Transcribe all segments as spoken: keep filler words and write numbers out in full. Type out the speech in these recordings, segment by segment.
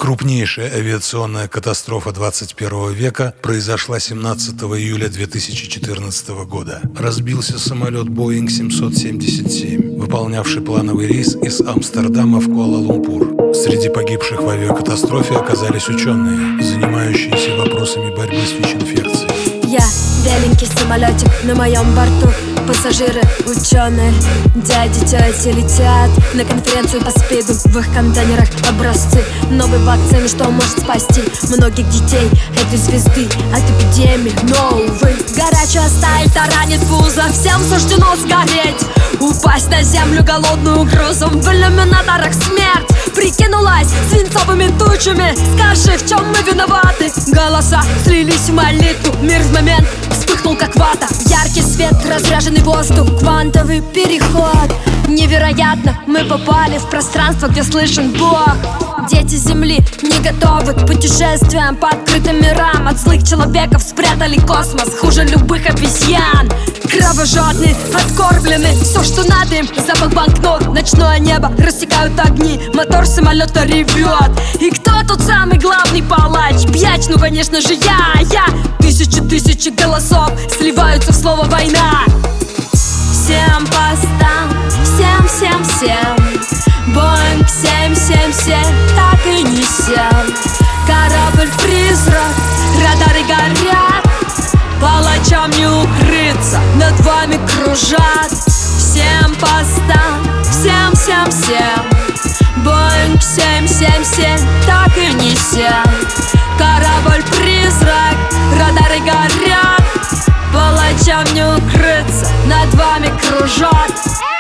Крупнейшая авиационная катастрофа двадцать первого века произошла семнадцатого июля две тысячи четырнадцатого года. Разбился самолет Боинг семьсот семьдесят семь, выполнявший плановый рейс из Амстердама в Куала-Лумпур. Среди погибших в авиакатастрофе оказались ученые, занимающиеся вопросами борьбы с ВИЧ-инфекцией. Я беленький самолетик, на моем борту пассажиры, ученые. Дяди, тети летят на конференцию по СПИДу. В их контейнерах образцы новой вакцины, что может спасти многих детей этой звезды от эпидемии новой. Горячая сталь таранит пузо, всем суждено сгореть, упасть на землю голодную грузом, в иллюминаторах смерть прикинулась свинцовыми тучами. Скажи, в чем мы виноваты? Голоса слились в молитву, мир в момент вспыхнул как вата. Яркий свет, разряженный воздух, квантовый переход. Невероятно, мы попали в пространство, где слышен Бог. Дети Земли не готовы к путешествиям по открытым мирам. От злых человеков спрятали космос, хуже любых обезьян. Кровожадные, откормлены, все, что надо им, запах банкнот. Ночное небо рассекают огни, мотор самолета ревет. И кто тут самый главный палач? Бьяч, ну конечно же я, я. Тысячи-тысячи голосов сливаются в слово «война». Всем постам, всем-всем-всем, Боинг семь семь семь так и несем. Корабль-призрак, радары горят, палачам не укрыться, над вами кружат. Всем постам, всем-всем-всем, Боинг семь семь семь так и несем. Корабль-призрак, радары горят, палачам не укрыться, над вами кружат.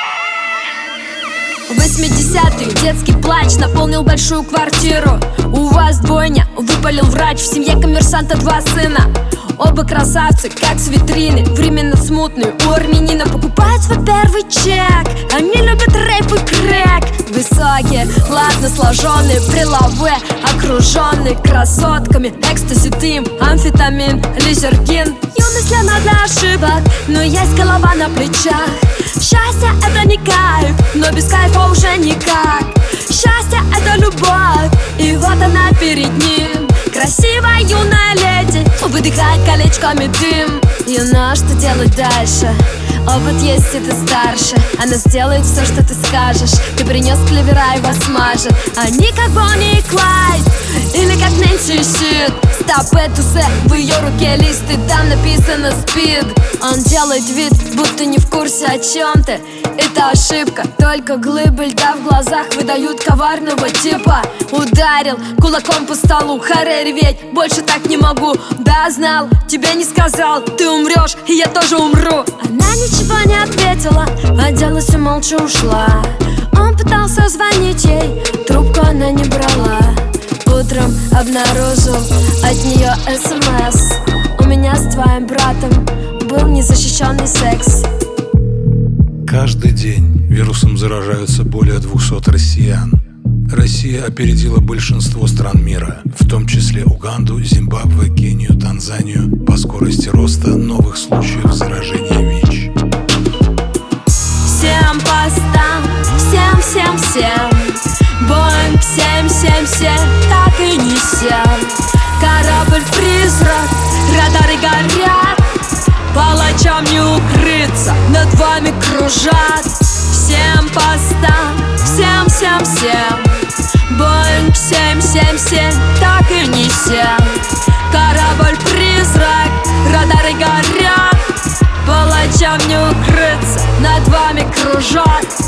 Восьмидесятые, детский плач наполнил большую квартиру. У вас двойня, выпалил врач, в семье коммерсанта два сына. Оба красавцы, как с витрины, временно смутные. У армянина покупают свой первый чек. Они любят рэп и крэк. Высокие, ладно сложенные, прилавы, окруженные красотками. Экстази, дым, амфетамин, лизергин. Юность она для ошибок, но есть голова на плечах. Счастье это не кайф, но без кайфа уже никак. Счастье это любовь, и вот она перед ним. Красивая юная леди выдыхает колечками дым. Юна, что делать дальше? Опыт есть, и ты старше. Она сделает все, что ты скажешь. Ты принес клевера, его смажет. Они как Бонни и Клайд, или как Нэнси и Сид. Стоп, этусе, в ее руке листы, там написано спид. Он делает вид, будто не в курсе о чем ты. Это ошибка, только глыбы льда в глазах выдают коварного типа. Ударил кулаком по столу, харе реветь, больше так не могу. Да, знал, тебе не сказал, ты умрешь, и я тоже умру. Она ничего не ответила, оделась и молча ушла. Он пытался звонить ей, трубку она не брала. Утром обнаружил от нее СМС: у меня с твоим братом был незащищенный секс. Каждый день вирусом заражаются более двухсот россиян. Россия опередила большинство стран мира, в том числе Уганду, Зимбабве, Кению, Танзанию, по скорости роста новых случаев заражения ВИЧ. Всем постам, всем-всем-всем, Боинг семь семь семь так и несем. Корабль-призрак, радары горят, палачам не укрыться, над вами кружат. Всем постам, всем-всем-всем, Боинг семь семь семь так и несем. Корабль-призрак, радары горят, палачам не укрыться, над вами кружат.